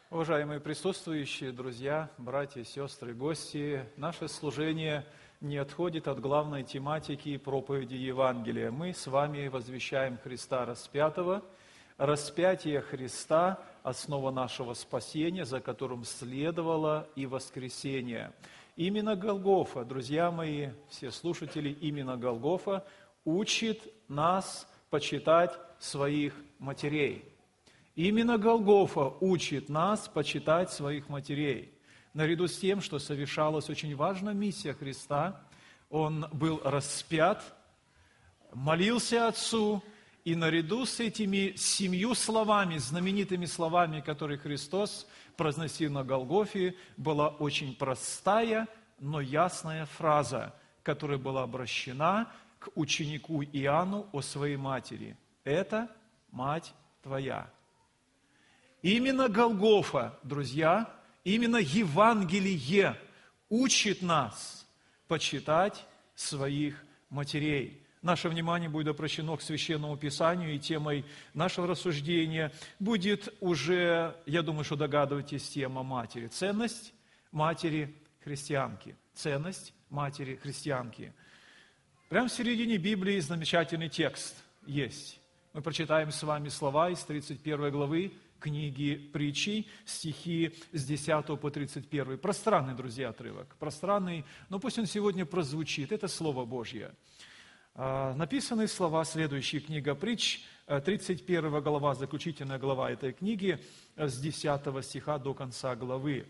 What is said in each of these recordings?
Уважаемые присутствующие, друзья, братья, сестры, гости, наше служение не отходит от главной тематики проповеди Евангелия. Мы с вами возвещаем Христа распятого. Распятие Христа – основа нашего спасения, за которым следовало и воскресение. Именно Голгофа, друзья мои, все слушатели, именно Голгофа учит нас почитать своих матерей. Именно Голгофа учит нас почитать своих матерей. Наряду с тем, что совершалась очень важная миссия Христа, Он был распят, молился Отцу, и наряду с этими 7 словами, знаменитыми словами, которые Христос произносил на Голгофе, была очень простая, но ясная фраза, которая была обращена к ученику Иоанну о своей матери. «Это мать твоя». Именно Голгофа, друзья, именно Евангелие учит нас почитать своих матерей. Наше внимание будет обращено к Священному Писанию, и темой нашего рассуждения будет уже, я думаю, что догадываетесь, тема матери. Ценность матери-христианки. Ценность матери-христианки. Прямо в середине Библии замечательный текст есть. Мы прочитаем с вами слова из 31 главы книги Притчей, стихи с 10 по 31. Пространный, друзья, отрывок. Пространный, но пусть он сегодня прозвучит. Это Слово Божье. Написаны слова следующие. Книга Притч, 31 глава, заключительная глава этой книги, с 10 стиха до конца главы.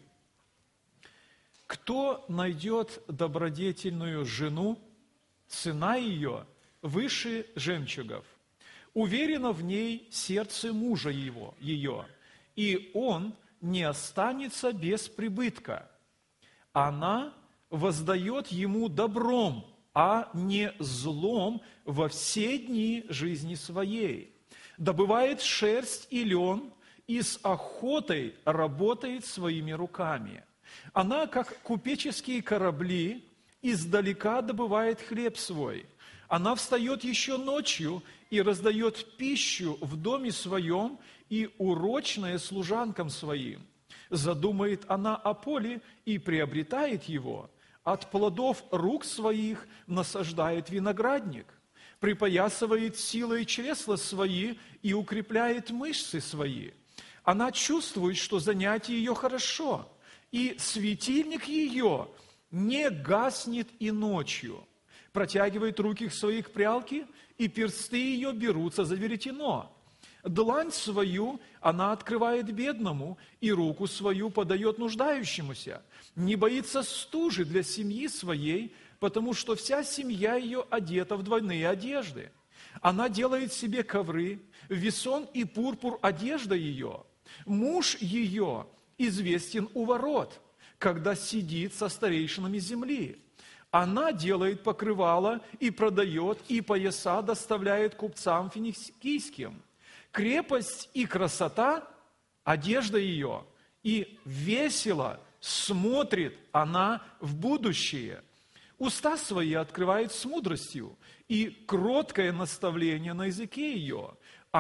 «Кто найдет добродетельную жену, цена ее выше жемчугов. Уверено в ней сердце мужа ее, и он не останется без прибытка. Она воздает ему добром, а не злом во все дни жизни своей. Добывает шерсть и лен, и с охотой работает своими руками. Она, как купеческие корабли, издалека добывает хлеб свой. Она встает еще ночью и раздает пищу в доме своем и урочное служанкам своим. Задумает она о поле и приобретает его. От плодов рук своих насаждает виноградник. Припоясывает силой чресла свои и укрепляет мышцы свои. Она чувствует, что занятие ее хорошо, и светильник ее не гаснет и ночью. Протягивает руки свои к прялке, и персты ее берутся за веретено. Длань свою она открывает бедному, и руку свою подает нуждающемуся. Не боится стужи для семьи своей, потому что вся семья ее одета в двойные одежды. Она делает себе ковры, весон и пурпур одежда ее. Муж ее известен у ворот, когда сидит со старейшинами земли. Она делает покрывало и продает, и пояса доставляет купцам финикийским. Крепость и красота – одежда ее, и весело смотрит она в будущее. Уста свои открывает с мудростью, и кроткое наставление на языке ее.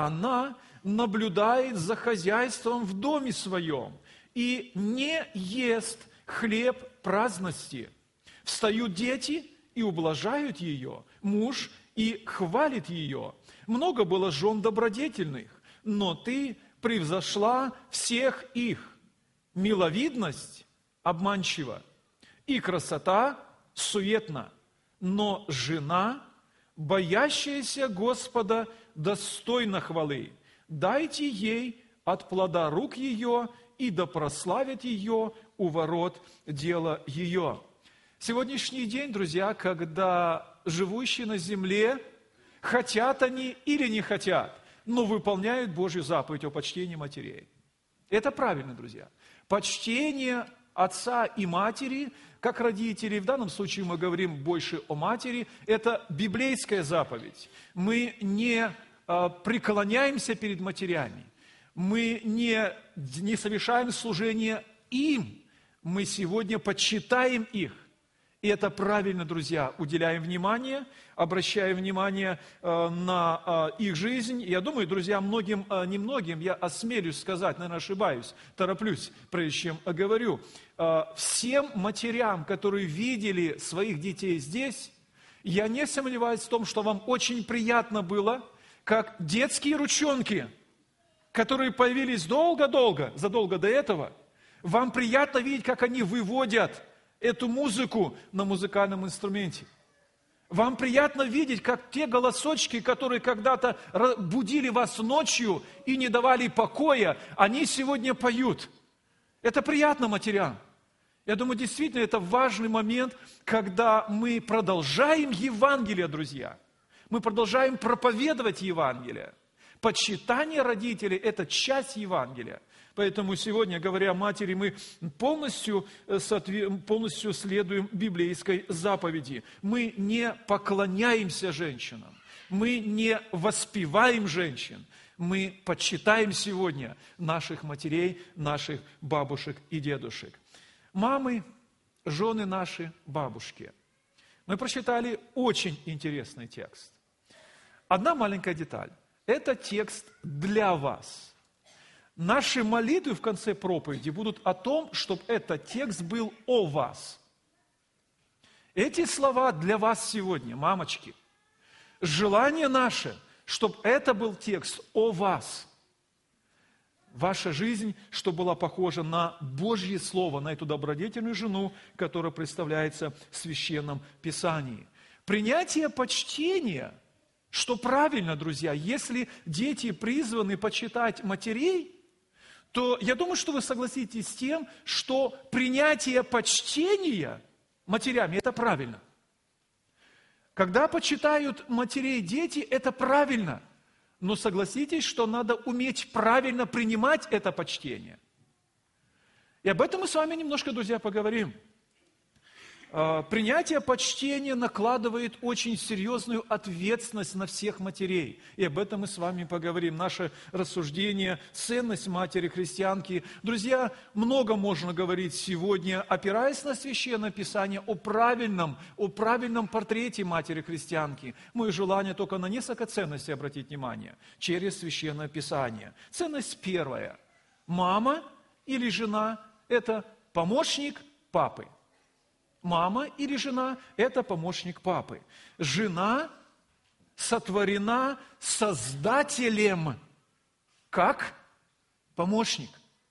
Она наблюдает за хозяйством в доме своем, и не ест хлеб праздности. Встают дети и ублажают ее, муж и хвалит ее. Много было жен добродетельных, но ты превзошла всех их. Миловидность обманчива, и красота суетна, но жена, боящаяся Господа, достойна хвалы. Дайте ей от плода рук ее, и да прославит ее у ворот дело ее». Сегодняшний день, друзья, когда живущие на земле, хотят они или не хотят, но выполняют Божью заповедь о почтении матерей. Это правильно, друзья. Почтение отца и матери, как родителей, в данном случае мы говорим больше о матери, это библейская заповедь. Мы не преклоняемся перед матерями, мы не совершаем служение им, мы сегодня почитаем их. И это правильно, друзья, уделяем внимание, обращаем внимание на их жизнь. Я думаю, друзья, немногим, я осмелюсь сказать, наверное, ошибаюсь, тороплюсь, прежде чем говорю. Всем матерям, которые видели своих детей здесь, я не сомневаюсь в том, что вам очень приятно было, как детские ручонки, которые появились задолго до этого, вам приятно видеть, как они выводят эту музыку на музыкальном инструменте. Вам приятно видеть, как те голосочки, которые когда-то будили вас ночью и не давали покоя, они сегодня поют. Это приятно матерям. Я думаю, действительно, это важный момент, когда мы продолжаем Евангелие, друзья. Мы продолжаем проповедовать Евангелие. Почитание родителей – это часть Евангелия. Поэтому сегодня, говоря о матери, мы полностью следуем библейской заповеди. Мы не поклоняемся женщинам, мы не воспеваем женщин, мы почитаем сегодня наших матерей, наших бабушек и дедушек. Мамы, жены наши, бабушки. Мы прочитали очень интересный текст. Одна маленькая деталь. Это текст для вас. Наши молитвы в конце проповеди будут о том, чтобы этот текст был о вас. Эти слова для вас сегодня, мамочки. Желание наше, чтобы это был текст о вас. Ваша жизнь, чтобы была похожа на Божье Слово, на эту добродетельную жену, которая представляется в Священном Писании. Принятие почтения, что правильно, друзья, если дети призваны почитать матерей, то я думаю, что вы согласитесь с тем, что принятие почтения матерями – это правильно. Когда почитают матерей дети, это правильно. Но согласитесь, что надо уметь правильно принимать это почтение. И об этом мы с вами немножко, друзья, поговорим. Принятие почтения накладывает очень серьезную ответственность на всех матерей. И об этом мы с вами поговорим. Наше рассуждение, ценность матери христианки. Друзья, много можно говорить сегодня, опираясь на Священное Писание, о правильном портрете матери христианки. Мое желание только на несколько ценностей обратить внимание через Священное Писание. Ценность первая. Мама или жена – это помощник папы. Мама или жена – это помощник папы. Жена сотворена Создателем как помощник.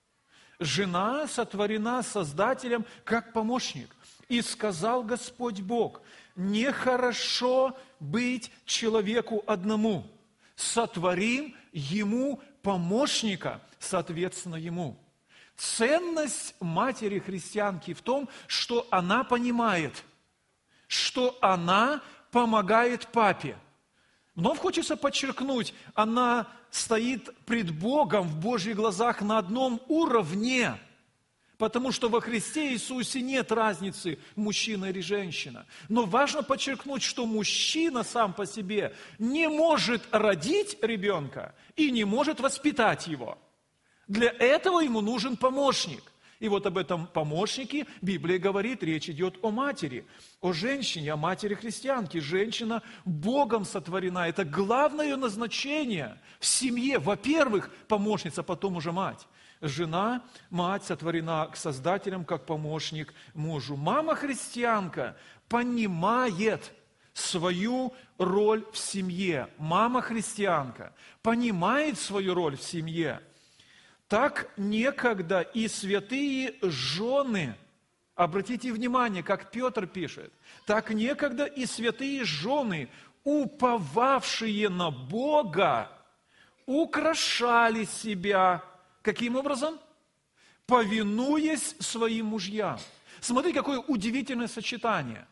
Жена сотворена Создателем как помощник. И сказал Господь Бог: нехорошо быть человеку одному. Сотворим ему помощника, соответственно ему. Ценность матери христианки в том, что она понимает, что она помогает папе. Вновь хочется подчеркнуть, она стоит пред Богом в Божьих глазах на одном уровне, потому что во Христе Иисусе нет разницы, мужчина или женщина. Но важно подчеркнуть, что мужчина сам по себе не может родить ребенка и не может воспитать его. Для этого ему нужен помощник. И вот об этом помощнике Библия говорит, речь идет о матери, о женщине, о матери христианки. Женщина Богом сотворена. Это главное ее назначение в семье. Во-первых, помощница, потом уже мать. Жена, мать сотворена к Создателям, как помощник мужу. Мама христианка понимает свою роль в семье. Мама христианка понимает свою роль в семье. Так некогда и святые жены, обратите внимание, как Петр пишет, так некогда и святые жены, уповавшие на Бога, украшали себя. Каким образом? Повинуясь своим мужьям. Смотри, какое удивительное сочетание.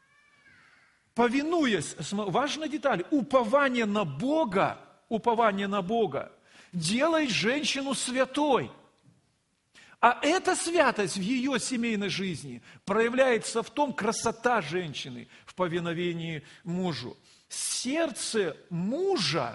Повинуясь, важная деталь, упование на Бога делает женщину святой. А эта святость в ее семейной жизни проявляется в том, красота женщины в повиновении мужу. Сердце мужа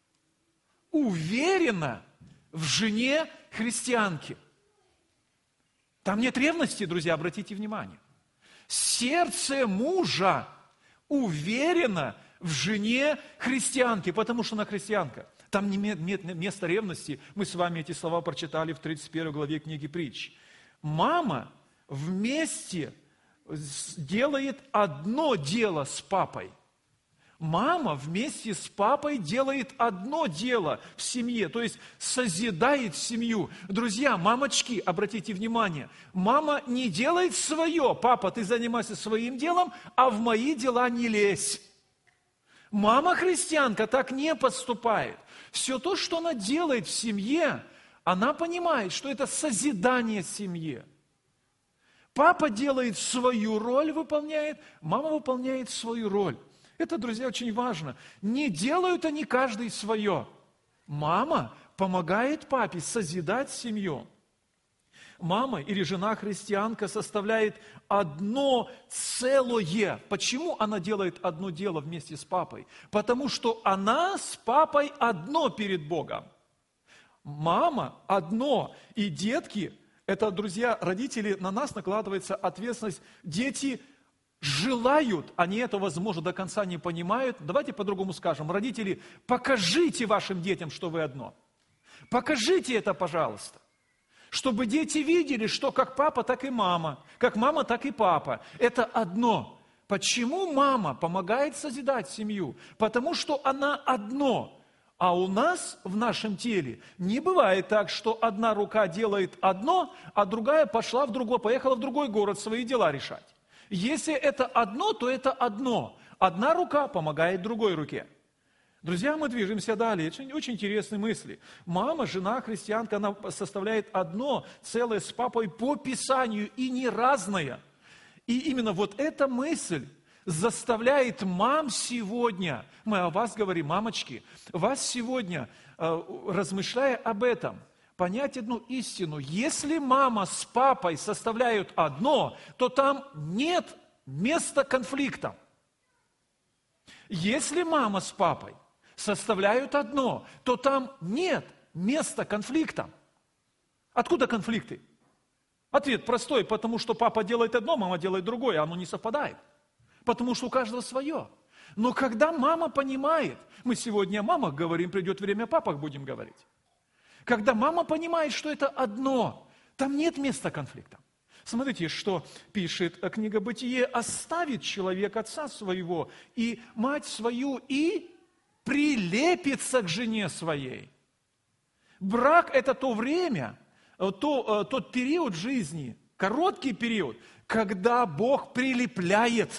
уверено в жене христианки. Там нет ревности, друзья, обратите внимание. Сердце мужа уверено в жене христианки, потому что она христианка. Там нет места ревности. Мы с вами эти слова прочитали в 31 главе книги Притч. Мама вместе делает одно дело с папой. Мама вместе с папой делает одно дело в семье, то есть созидает семью. Друзья, мамочки, обратите внимание, мама не делает свое. Папа, ты занимайся своим делом, а в мои дела не лезь. Мама христианка так не поступает. Все то, что она делает в семье, она понимает, что это созидание семьи. Папа делает свою роль, выполняет, мама выполняет свою роль. Это, друзья, очень важно. Не делают они каждый свое. Мама помогает папе созидать семью. Мама или жена христианка составляет одно целое. Почему она делает одно дело вместе с папой? Потому что она с папой одно перед Богом. Мама одно. И детки, это, друзья, родители, на нас накладывается ответственность. Дети желают, они это, возможно, до конца не понимают. Давайте по-другому скажем. Родители, покажите вашим детям, что вы одно. Покажите это, пожалуйста. Чтобы дети видели, что как папа, так и мама. Как мама, так и папа. Это одно. Почему мама помогает созидать семью? Потому что она одно. А у нас в нашем теле не бывает так, что одна рука делает одно, а другая пошла в другой, поехала в другой город свои дела решать. Если это одно, то это одно. Одна рука помогает другой руке. Друзья, мы движемся далее. Это очень интересные мысли. Мама, жена, христианка, она составляет одно целое с папой по Писанию и не разное. И именно вот эта мысль заставляет мам сегодня, мы о вас говорим, мамочки, вас сегодня, размышляя об этом, понять одну истину. Если мама с папой составляют одно, то там нет места конфликтам. Если мама с папой составляют одно, то там нет места конфликтам. Откуда конфликты? Ответ простой, потому что папа делает одно, мама делает другое, оно не совпадает. Потому что у каждого свое. Но когда мама понимает, мы сегодня о мамах говорим, придет время, о папах будем говорить. Когда мама понимает, что это одно, там нет места конфликтам. Смотрите, что пишет книга Бытие. «Оставит человек отца своего и мать свою, и прилепится к жене своей». Брак – это то время, тот период жизни, короткий период, когда Бог прилепляет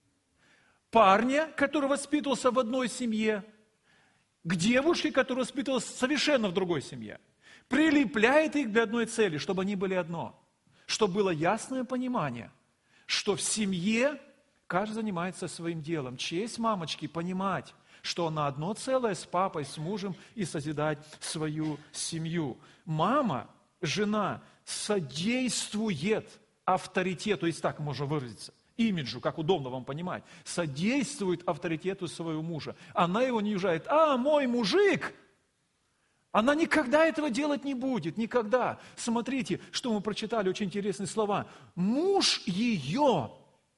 парня, который воспитывался в одной семье, к девушке, которая воспитывалась совершенно в другой семье. Прилепляет их для одной цели, чтобы они были одно. Чтобы было ясное понимание, что в семье каждый занимается своим делом. Честь мамочки понимать, что она одно целое с папой, с мужем и созидать свою семью. Мама, жена содействует авторитету, если так можно выразиться, имиджу, как удобно вам понимать, содействует авторитету своего мужа. Она его не унижает. Мой мужик! Она никогда этого делать не будет, никогда. Смотрите, что мы прочитали, очень интересные слова. Муж ее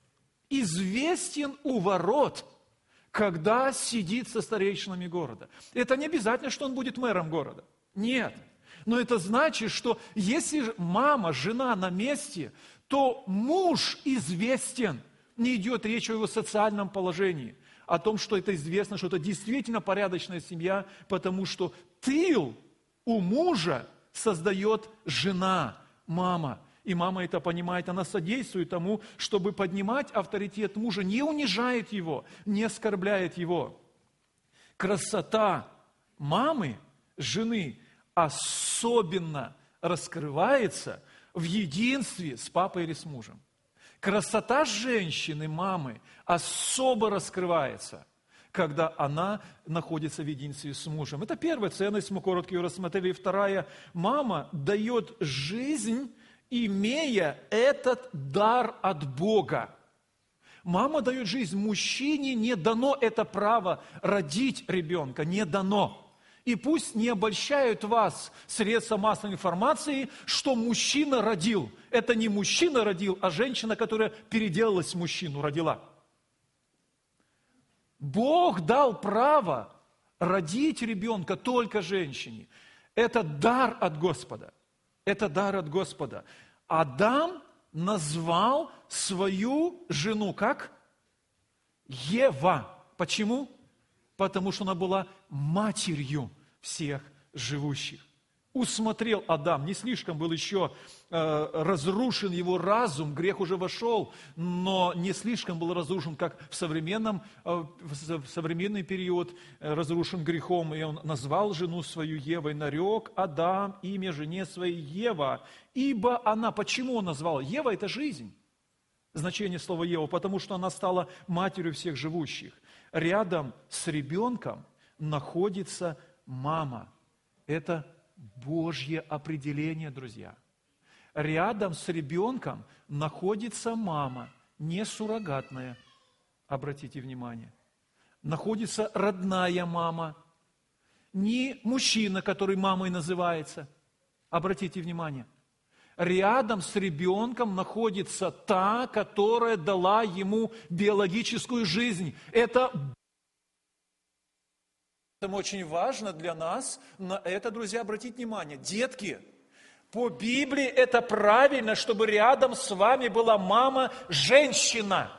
известен у ворот, когда сидит со старейшинами города. Это не обязательно, что он будет мэром города. Нет. Но это значит, что если мама, жена на месте, то муж известен. Не идет речь о его социальном положении, о том, что это известно, что это действительно порядочная семья, потому что тыл у мужа создает жена, мама. И мама это понимает, она содействует тому, чтобы поднимать авторитет мужа, не унижает его, не оскорбляет его. Красота мамы, жены, особенно раскрывается в единстве с папой или с мужем. Красота женщины, мамы, особо раскрывается, когда она находится в единстве с мужем. Это первая ценность, мы коротко ее рассмотрели. Вторая, мама дает жизнь, имея этот дар от Бога. Мама дает жизнь. Мужчине не дано это право родить ребенка, не дано. И пусть не обольщают вас средства массовой информации, что мужчина родил. Это не мужчина родил, а женщина, которая переделалась в мужчину, родила. Бог дал право родить ребенка только женщине. Это дар от Господа. Это дар от Господа. Адам назвал свою жену как? Ева. Почему? Потому что она была матерью всех живущих. Усмотрел Адам, не слишком был еще разрушен его разум, грех уже вошел, но не слишком был разрушен, как в современный период разрушен грехом, и он назвал жену свою Евой, нарек Адам имя жене своей Ева, ибо она, почему он назвал? Ева – это жизнь. Значение слова Ева, потому что она стала матерью всех живущих. Рядом с ребенком находится мама. Это Божье определение, друзья. Рядом с ребенком находится мама, не суррогатная. Обратите внимание. Находится родная мама, не мужчина, который мамой называется. Обратите внимание. Рядом с ребенком находится та, которая дала ему биологическую жизнь. Поэтому очень важно для нас на это, друзья, обратить внимание. Детки, по Библии это правильно, чтобы рядом с вами была мама-женщина.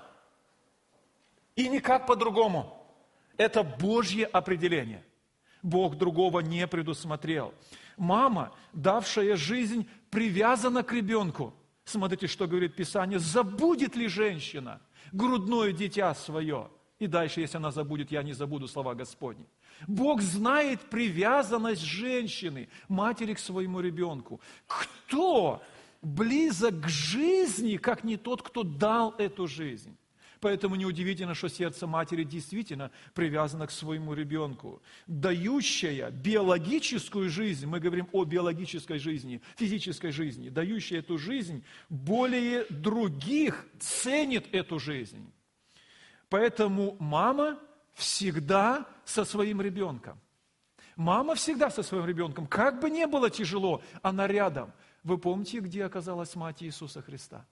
И никак по-другому. Это Божье определение. Бог другого не предусмотрел. Мама, давшая жизнь, привязана к ребенку. Смотрите, что говорит Писание. Забудет ли женщина грудное дитя свое? И дальше, если она забудет, я не забуду слова Господни. Бог знает привязанность женщины, матери к своему ребенку. Кто близок к жизни, как не тот, кто дал эту жизнь? Поэтому неудивительно, что сердце матери действительно привязано к своему ребенку. Дающая биологическую жизнь, мы говорим о биологической жизни, физической жизни, дающая эту жизнь, более других ценит эту жизнь. Поэтому мама всегда со своим ребенком. Мама всегда со своим ребенком. Как бы ни было тяжело, она рядом. Вы помните, где оказалась мать Иисуса Христа?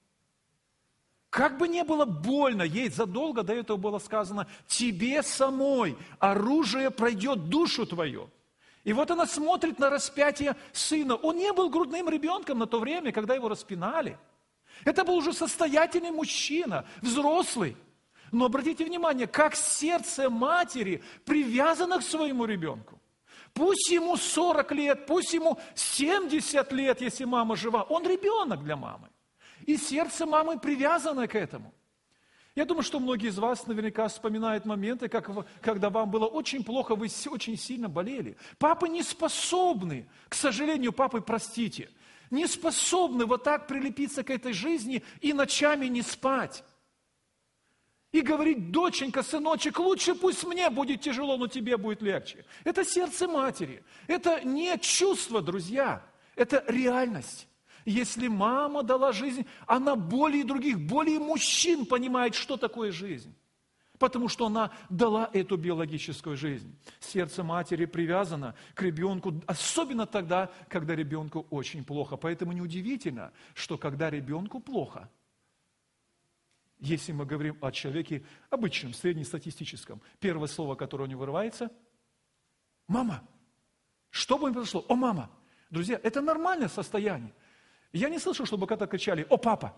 Как бы ни было больно, ей задолго до этого было сказано, тебе самой оружие пройдет душу твою. И вот она смотрит на распятие сына. Он не был грудным ребенком на то время, когда его распинали. Это был уже состоятельный мужчина, взрослый. Но обратите внимание, как сердце матери привязано к своему ребенку. Пусть ему 40 лет, пусть ему 70 лет, если мама жива, он ребенок для мамы. И сердце мамы привязано к этому. Я думаю, что многие из вас наверняка вспоминают моменты, когда вам было очень плохо, вы очень сильно болели. Папы не способны, к сожалению, папы, простите, не способны вот так прилепиться к этой жизни и ночами не спать. И говорить, доченька, сыночек, лучше пусть мне будет тяжело, но тебе будет легче. Это сердце матери. Это не чувство, друзья. Это реальность. Если мама дала жизнь, она более других, более мужчин понимает, что такое жизнь. Потому что она дала эту биологическую жизнь. Сердце матери привязано к ребенку, особенно тогда, когда ребенку очень плохо. Поэтому неудивительно, что когда ребенку плохо, если мы говорим о человеке обычном, среднестатистическом, первое слово, которое у него вырывается – «мама». Что бы ни произошло? «О, мама». Друзья, это нормальное состояние. Я не слышал, чтобы когда-то кричали «О, папа».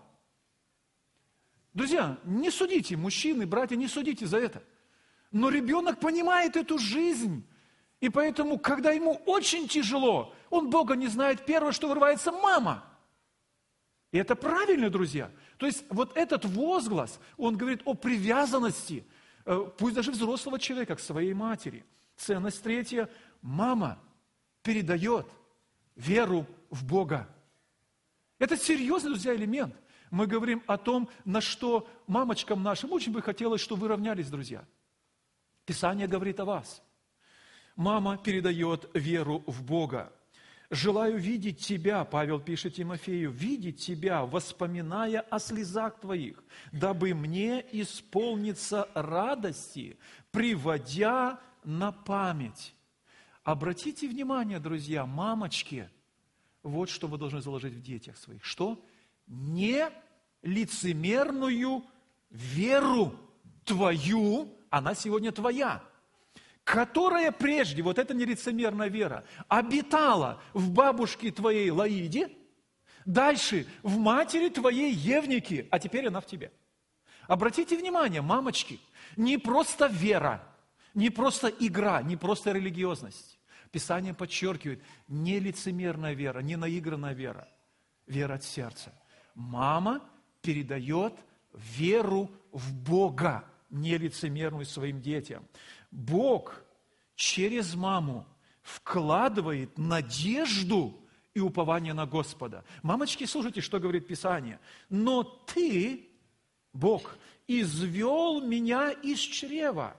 Друзья, не судите, мужчины, братья, не судите за это. Но ребенок понимает эту жизнь. И поэтому, когда ему очень тяжело, он Бога не знает, первое, что вырывается – «мама». И это правильно, друзья. То есть вот этот возглас, он говорит о привязанности, пусть даже взрослого человека, к своей матери. Ценность третья – мама передает веру в Бога. Это серьезный, друзья, элемент. Мы говорим о том, на что мамочкам нашим очень бы хотелось, чтобы вы равнялись, друзья. Писание говорит о вас. Мама передает веру в Бога. «Желаю видеть тебя», Павел пишет Тимофею, «видеть тебя, воспоминая о слезах твоих, дабы мне исполниться радости, приводя на память». Обратите внимание, друзья, мамочки, вот что вы должны заложить в детях своих. Что? Не лицемерную веру твою, она сегодня твоя, которая прежде, вот эта нелицемерная вера, обитала в бабушке твоей Лаиде, дальше в матери твоей Евнике, а теперь она в тебе. Обратите внимание, мамочки, не просто вера, не просто игра, не просто религиозность. Писание подчеркивает, не лицемерная вера, не наигранная вера, вера от сердца. Мама передает веру в Бога, не лицемерную своим детям. Бог через маму вкладывает надежду и упование на Господа. Мамочки, слушайте, что говорит Писание. Но ты, Бог, извел меня из чрева,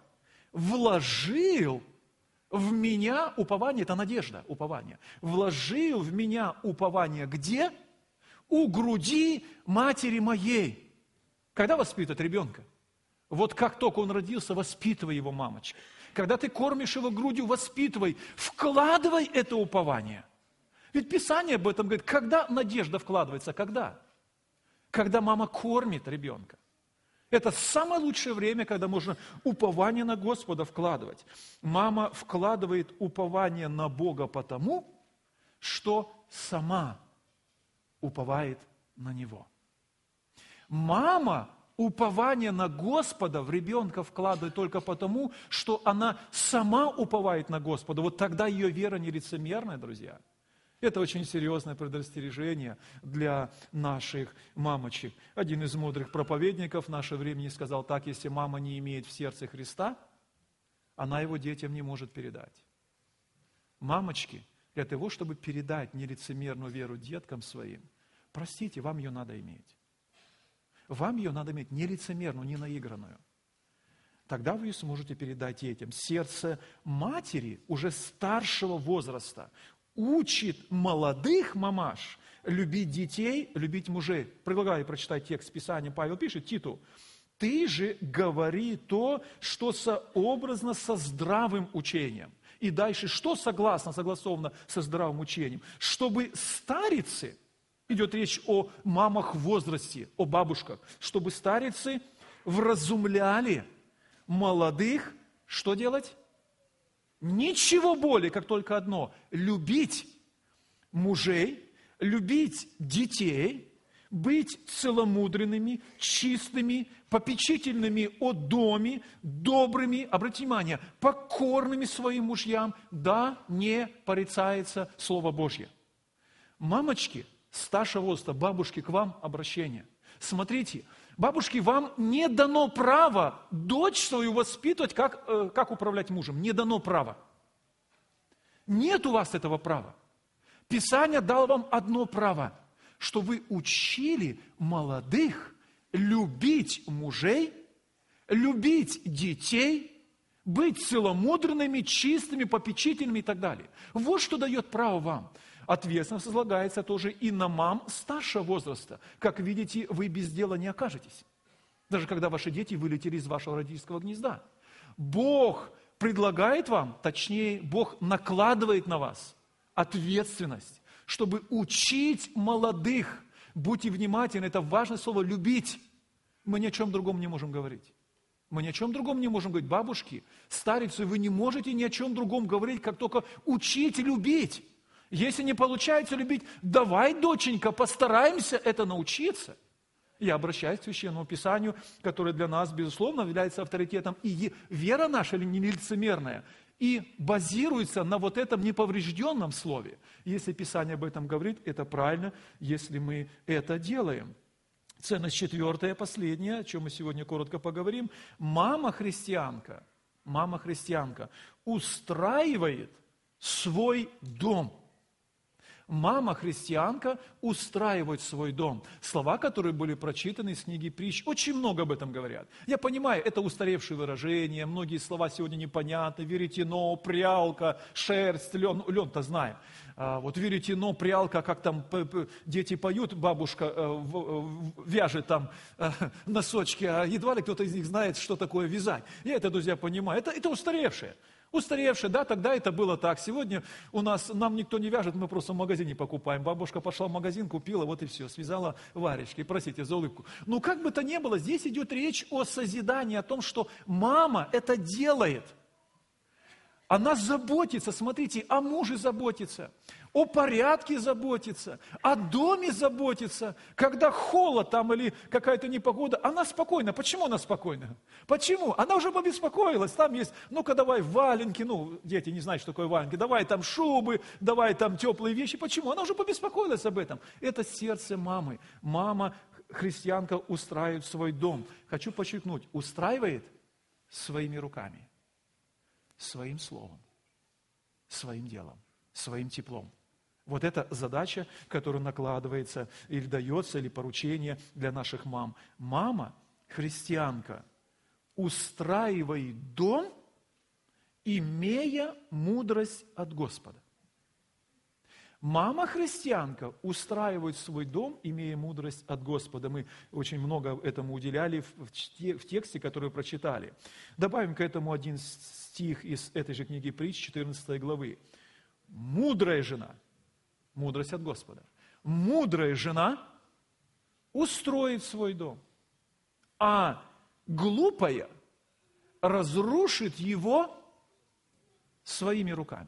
вложил в меня упование, это надежда, упование. Вложил в меня упование где? У груди матери моей. Когда воспитывать ребенка? Вот как только он родился, воспитывай его, мамочка. Когда ты кормишь его грудью, воспитывай, вкладывай это упование. Ведь Писание об этом говорит, когда надежда вкладывается, когда? Когда мама кормит ребенка. Это самое лучшее время, когда можно упование на Господа вкладывать. Мама вкладывает упование на Бога потому, что сама уповает на Него. Мама упование на Господа в ребенка вкладывает только потому, что она сама уповает на Господа. Вот тогда ее вера не лицемерная, друзья. Это очень серьезное предостережение для наших мамочек. Один из мудрых проповедников в наше время сказал так: если мама не имеет в сердце Христа, она его детям не может передать. Мамочки, для того, чтобы передать нелицемерную веру деткам своим, простите, вам ее надо иметь. Вам ее надо иметь не лицемерную, не наигранную. Тогда вы ее сможете передать детям. Сердце матери уже старшего возраста учит молодых мамаш любить детей, любить мужей. Предлагаю прочитать текст Писания. Павел пишет Титу: «Ты же говори то, что сообразно со здравым учением». И дальше, что согласовано со здравым учением? Чтобы старицы, идет речь о мамах в возрасте, о бабушках, чтобы старицы вразумляли молодых, что делать? Ничего более, как только одно – любить мужей, любить детей, быть целомудренными, чистыми, попечительными о доме, добрыми, обратите внимание, покорными своим мужьям, да не порицается Слово Божье. Мамочки старшего возраста, бабушки, к вам обращение. Смотрите, бабушки, вам не дано право дочь свою воспитывать, как управлять мужем. Не дано права. Нет у вас этого права. Писание дало вам одно право, что вы учили молодых любить мужей, любить детей, быть целомудренными, чистыми, попечительными и так далее. Вот что дает право вам. Ответственность возлагается тоже и на мам старшего возраста. Как видите, вы без дела не окажетесь. Даже когда ваши дети вылетели из вашего родительского гнезда. Бог предлагает вам, точнее, Бог накладывает на вас ответственность, чтобы учить молодых. Будьте внимательны, это важное слово «любить». Мы ни о чем другом не можем говорить. Мы ни о чем другом не можем говорить. Бабушки, старицы, вы не можете ни о чем другом говорить, как только учить любить. Если не получается любить, давай, доченька, постараемся это научиться. Я обращаюсь к Священному Писанию, которое для нас, безусловно, является авторитетом. И вера наша не лицемерная, и базируется на вот этом неповрежденном слове. Если Писание об этом говорит, это правильно, если мы это делаем. Ценность четвертая, последняя, о чем мы сегодня коротко поговорим. Мама-христианка устраивает свой дом. Мама-христианка устраивает свой дом. Слова, которые были прочитаны из книги Притч, очень много об этом говорят. Я понимаю, это устаревшие выражения, многие слова сегодня непонятны. Веретено, прялка, шерсть, лен. Лен-то знаем. Вот веретено, прялка, как там дети поют, бабушка вяжет там носочки, а едва ли кто-то из них знает, что такое вязать. Я это, друзья, понимаю. Это устаревшее. Устаревшая, да, тогда это было так. Сегодня нам никто не вяжет, мы просто в магазине покупаем. Бабушка пошла в магазин, купила, вот и все, связала варежки. Простите за улыбку. Но как бы то ни было, здесь идет речь о созидании, о том, что мама это делает. Она заботится, смотрите, о муже заботится, о порядке заботится, о доме заботится. Когда холод там или какая-то непогода, она спокойна. Почему она спокойна? Почему? Она уже побеспокоилась. Там есть, ну-ка давай валенки, дети не знают, что такое валенки, давай там шубы, давай там теплые вещи. Почему? Она уже побеспокоилась об этом. Это сердце мамы. Мама, христианка, устраивает свой дом. Хочу подчеркнуть, устраивает своими руками. Своим словом, своим делом, своим теплом. Вот это задача, которая накладывается или дается, или поручение для наших мам. Мама, христианка, устраивает дом, имея мудрость от Господа. Мама христианка устраивает свой дом, имея мудрость от Господа. Мы очень много этому уделяли в тексте, который прочитали. Добавим к этому один стих из этой же книги Притч, 14 главы. Мудрая жена, мудрость от Господа, мудрая жена устроит свой дом, а глупая разрушит его своими руками.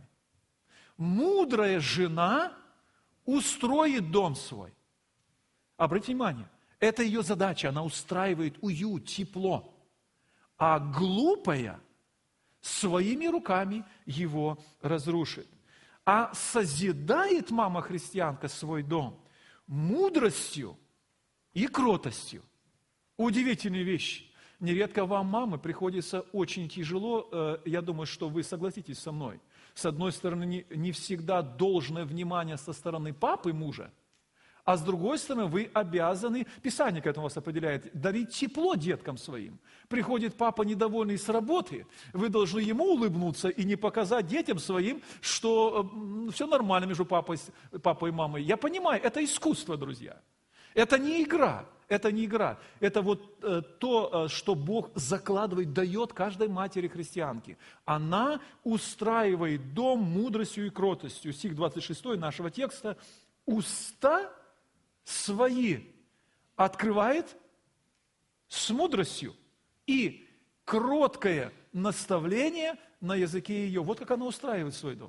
Мудрая жена устроит дом свой. Обратите внимание, это ее задача, она устраивает уют, тепло. А глупая своими руками его разрушит. А созидает мама-христианка свой дом мудростью и кротостью. Удивительные вещи. Нередко вам, мамы, приходится очень тяжело, я думаю, что вы согласитесь со мной. С одной стороны, не всегда должное внимание со стороны папы, мужа, а с другой стороны, вы обязаны, Писание к этому вас определяет, дарить тепло деткам своим. Приходит папа недовольный с работы, вы должны ему улыбнуться и не показать детям своим, что все нормально между папой и мамой. Я понимаю, это искусство, друзья. Это не игра, это не игра. Это вот то, что Бог закладывает, дает каждой матери христианке. Она устраивает дом мудростью и кротостью. Стих 26 нашего текста. Уста свои открывает с мудростью и кроткое наставление на языке ее. Вот как она устраивает свой дом.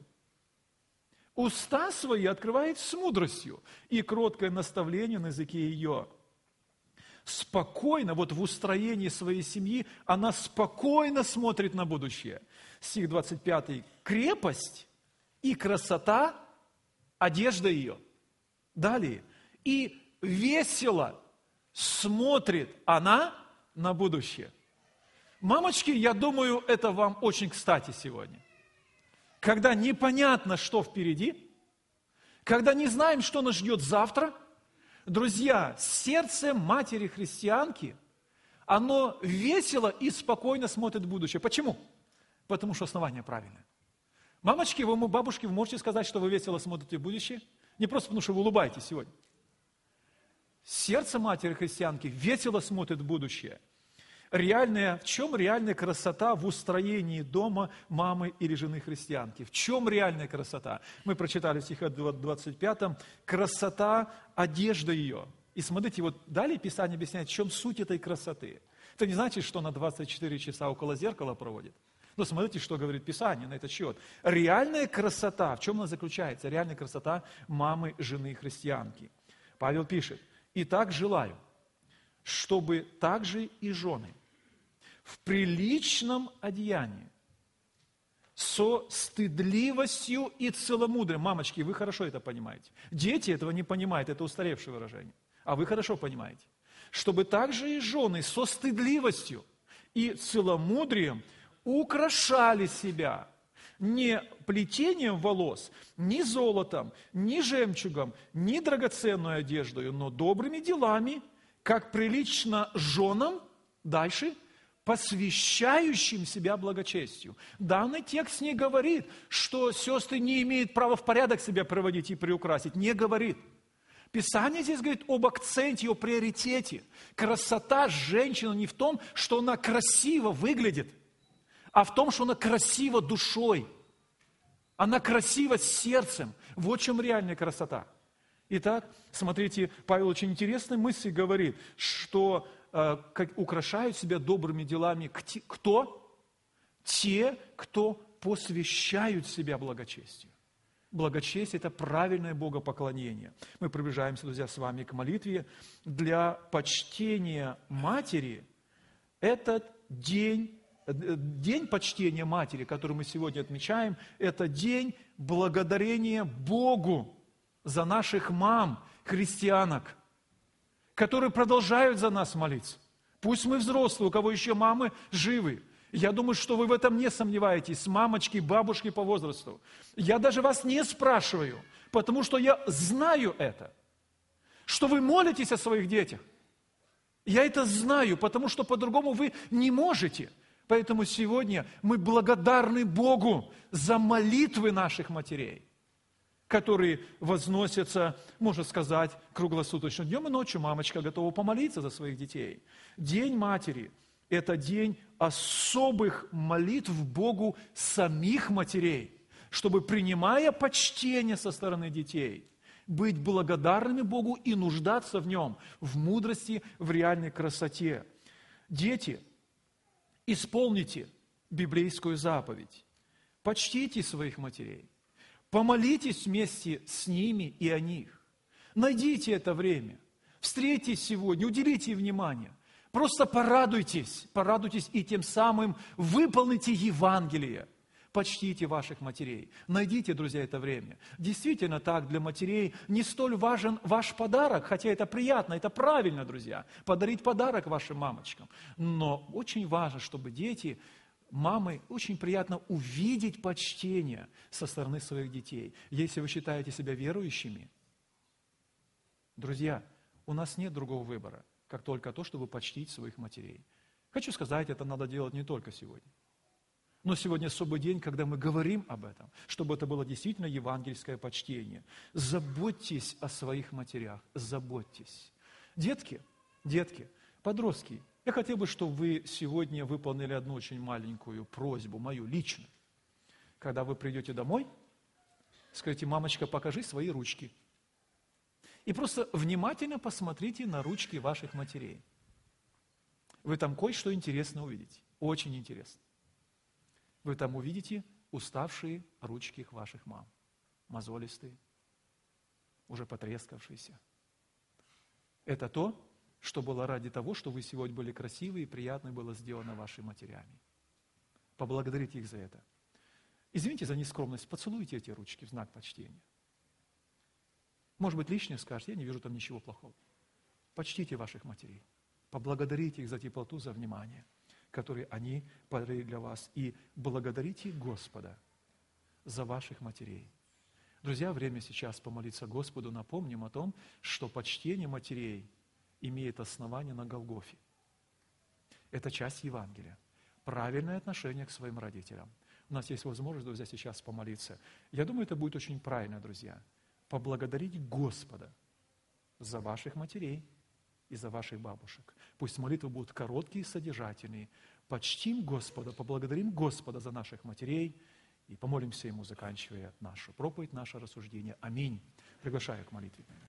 Уста свои открывает с мудростью и кроткое наставление на языке ее. Спокойно, вот в устроении своей семьи, она спокойно смотрит на будущее. Стих 25. Крепость и красота, одежда ее. Далее. И весело смотрит она на будущее. Мамочки, я думаю, это вам очень кстати сегодня. Когда непонятно, что впереди, когда не знаем, что нас ждет завтра, друзья, сердце матери-христианки, оно весело и спокойно смотрит в будущее. Почему? Потому что основание правильное. Мамочки, бабушки, вы можете сказать, что вы весело смотрите в будущее? Не просто потому, что вы улыбаетесь сегодня. Сердце матери-христианки весело смотрит в будущее. В чем реальная красота в устроении дома мамы или жены христианки? В чем реальная красота? Мы прочитали в стихе 25. Красота одежды ее. И смотрите, вот далее Писание объясняет, в чем суть этой красоты. Это не значит, что она 24 часа около зеркала проводит. Но смотрите, что говорит Писание на этот счет. Реальная красота, в чем она заключается? Реальная красота мамы, жены христианки. Павел пишет, «Итак желаю, чтобы также и жены в приличном одеянии, со стыдливостью и целомудрием». Мамочки, вы хорошо это понимаете. Дети этого не понимают, это устаревшее выражение. А вы хорошо понимаете. Чтобы также и жены со стыдливостью и целомудрием украшали себя не плетением волос, ни золотом, ни жемчугом, ни драгоценной одеждой, но добрыми делами, как прилично женам, дальше, посвящающим себя благочестию. Данный текст не говорит, что сестры не имеют права в порядок себя приводить и приукрасить. Не говорит. Писание здесь говорит об акценте, о приоритете. Красота женщины не в том, что она красиво выглядит, а в том, что она красива душой, она красива сердцем. Вот в чем реальная красота. Итак, смотрите, Павел очень интересной мысли говорит, что украшают себя добрыми делами кто? Те, кто посвящают себя благочестию. Благочестие – это правильное богопоклонение. Мы приближаемся, друзья, с вами к молитве. Для почтения матери этот день почтения матери, который мы сегодня отмечаем, это день благодарения Богу за наших мам, христианок, которые продолжают за нас молиться. Пусть мы взрослые, у кого еще мамы живы. Я думаю, что вы в этом не сомневаетесь, мамочки, бабушки по возрасту. Я даже вас не спрашиваю, потому что я знаю это, что вы молитесь о своих детях. Я это знаю, потому что по-другому вы не можете. Поэтому сегодня мы благодарны Богу за молитвы наших матерей, которые возносятся, можно сказать, круглосуточно. Днем и ночью мамочка готова помолиться за своих детей. День матери – это день особых молитв Богу самих матерей, чтобы, принимая почтение со стороны детей, быть благодарными Богу и нуждаться в Нем, в мудрости, в реальной красоте. Дети, исполните библейскую заповедь, почтите своих матерей, помолитесь вместе с ними и о них. Найдите это время, встретитесь сегодня, уделите внимание. Просто порадуйтесь и тем самым выполните Евангелие. Почтите ваших матерей. Найдите, друзья, это время. Действительно так, для матерей не столь важен ваш подарок, хотя это приятно, это правильно, друзья, подарить подарок вашим мамочкам. Но очень важно, чтобы дети, мамы, очень приятно увидеть почтение со стороны своих детей. Если вы считаете себя верующими, друзья, у нас нет другого выбора, как только то, чтобы почтить своих матерей. Хочу сказать, это надо делать не только сегодня. Но сегодня особый день, когда мы говорим об этом, чтобы это было действительно евангельское почтение. Заботьтесь о своих матерях, заботьтесь. Детки, подростки, я хотел бы, чтобы вы сегодня выполнили одну очень маленькую просьбу, мою личную. Когда вы придете домой, скажите: мамочка, покажи свои ручки. И просто внимательно посмотрите на ручки ваших матерей. Вы там кое-что интересное увидите, очень интересно. Вы там увидите уставшие ручки ваших мам, мозолистые, уже потрескавшиеся. Это то, что было ради того, что вы сегодня были красивы и приятно было сделано вашими матерями. Поблагодарите их за это. Извините за нескромность, поцелуйте эти ручки в знак почтения. Может быть, лишнее скажете: я не вижу там ничего плохого. Почтите ваших матерей, поблагодарите их за теплоту, за внимание, которые они подарили для вас. И благодарите Господа за ваших матерей. Друзья, время сейчас помолиться Господу. Напомним о том, что почтение матерей имеет основание на Голгофе. Это часть Евангелия. Правильное отношение к своим родителям. У нас есть возможность, друзья, сейчас помолиться. Я думаю, это будет очень правильно, друзья. Поблагодарить Господа за ваших матерей и за ваших бабушек. Пусть молитвы будут короткие и содержательные. Почтим Господа, поблагодарим Господа за наших матерей и помолимся Ему, заканчивая нашу проповедь, наше рассуждение. Аминь. Приглашаю к молитве.